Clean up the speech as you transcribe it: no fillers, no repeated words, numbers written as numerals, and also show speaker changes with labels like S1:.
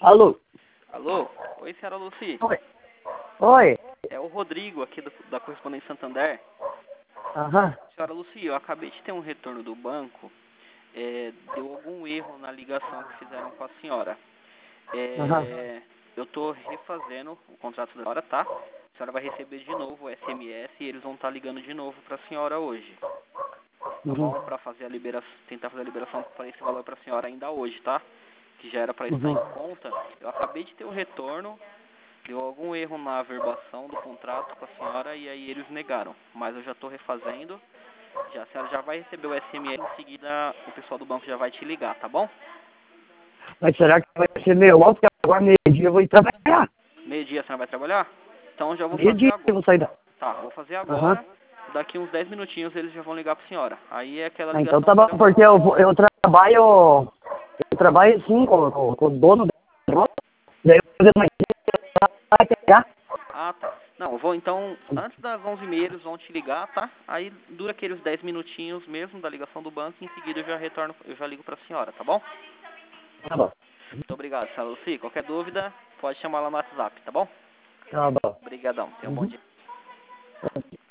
S1: Alô?
S2: Alô? Oi, senhora Lucy.
S1: Oi. Oi.
S2: É o Rodrigo aqui da Correspondência Santander.
S1: Aham.
S2: Senhora Lucy, eu acabei de ter um retorno do banco. Deu algum erro na ligação que fizeram com a senhora.
S1: Aham.
S2: Eu estou refazendo o contrato da senhora, tá? A senhora vai receber de novo o SMS e eles vão estar ligando de novo para a senhora hoje. Tá
S1: Uhum.
S2: bom? Para fazer tentar fazer a liberação para esse valor para a senhora ainda hoje, tá? Que já era para estar
S1: Uhum.
S2: em conta. Eu acabei de ter o retorno. Deu algum erro na averbação do contrato com a senhora e aí eles negaram. Mas eu já estou refazendo. A senhora já vai receber o SMS, em seguida o pessoal do banco já vai te ligar, tá bom?
S1: Mas será que vai ser meio logo? Porque agora meio-dia eu vou ir trabalhar.
S2: Meio-dia a senhora vai trabalhar? Então já vou fazer
S1: Meio-dia eu
S2: agora.
S1: vou sair da...
S2: Tá, vou fazer
S1: Aham.
S2: agora. Daqui uns 10 minutinhos eles já vão ligar pra senhora. Aí é aquela
S1: Ah, então
S2: ligação
S1: tá bom,
S2: padrão.
S1: porque eu trabalho assim com o dono do negócio. Daí eu vou fazer mais vai pegar.
S2: Ah, tá. Não, eu vou então, antes das 11h30 eles vão te ligar, tá? Aí dura aqueles 10 minutinhos mesmo da ligação do banco e em seguida eu já ligo pra senhora, tá bom?
S1: Tá bom.
S2: Muito obrigado, senhora Lucy. Qualquer dúvida, pode chamar lá no WhatsApp, tá bom?
S1: Tá bom.
S2: Obrigadão. Tenha um bom
S1: Uhum.
S2: dia.